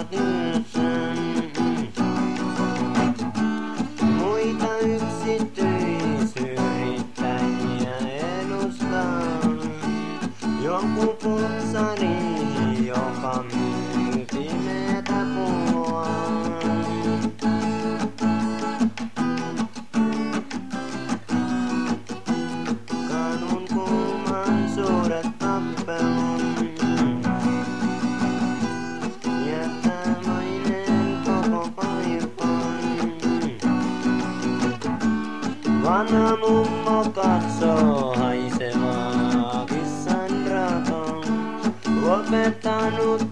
työssään. Muita yksityisyrittäjiä edustaa joku putsari, joka myy pimeätä pulloa. Kadun kulman suuret tappelun jättää maineen koko paikkaan. Vanha mummo katsoo haisevaa kissan raatoon, lopettanut